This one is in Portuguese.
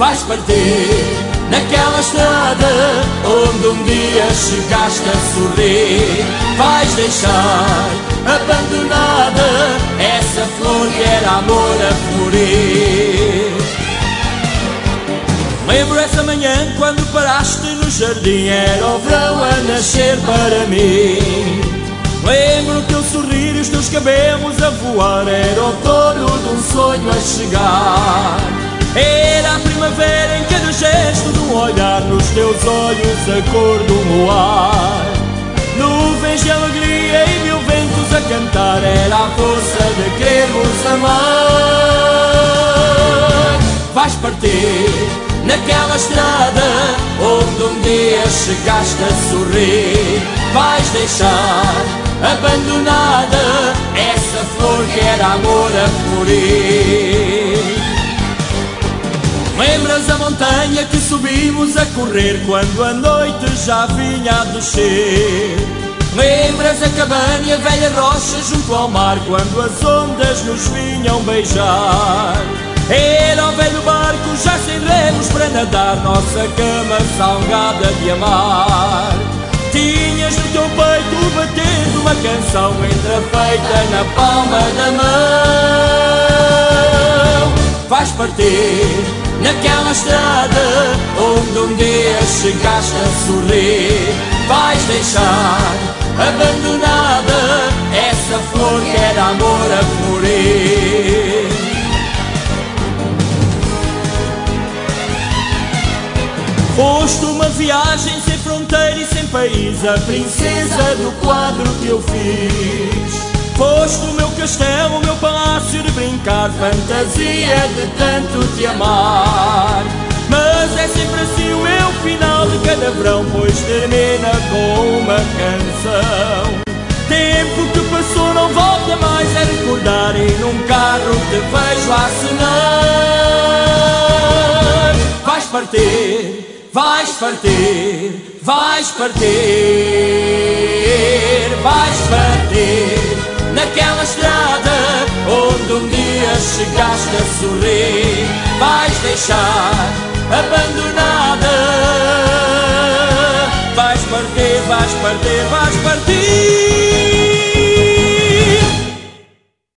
vais partir naquela estrada onde um dia chegaste a sorrir. Vais deixar abandonada essa flor que era amor a florir. Lembro essa manhã quando paraste no jardim, era o verão a nascer para mim. Lembro o teu sorrir e os teus cabelos a voar, era o outono de um sonho a chegar. Era a primavera em cada gesto de um olhar, nos teus olhos a cor do luar. Nuvens de alegria e mil ventos a cantar, era a força de querermos amar. Vais partir naquela estrada onde um dia chegaste a sorrir. Vais deixar abandonada essa flor que era amor a florir. Lembras a montanha que subimos a correr quando a noite já vinha a descer? Lembras a cabana e a velha rocha junto ao mar quando as ondas nos vinham beijar? Era o velho barco já sem remos para nadar, nossa cama salgada de amar. Tinhas no teu peito batendo uma canção entrefeita na palma da mão. Vais partir naquela estrada onde um dia chegaste a sorrir. Vais deixar abandonada essa flor que era amor a florir. Foste uma viagem sem fronteira e sem país, a princesa do quadro que eu fiz. Foste o meu castelo, o meu palácio de brincar, fantasia de tanto te amar. Mas é sempre assim o meu final de cada verão, pois termina com uma canção. Tempo que passou não volta mais a recordar, e num carro te vejo a acenar. Vais partir, vais partir, vais partir, vais partir naquela estrada onde um dia chegaste a sorrir. Vais deixar abandonada. Vais partir, vais partir, vais partir.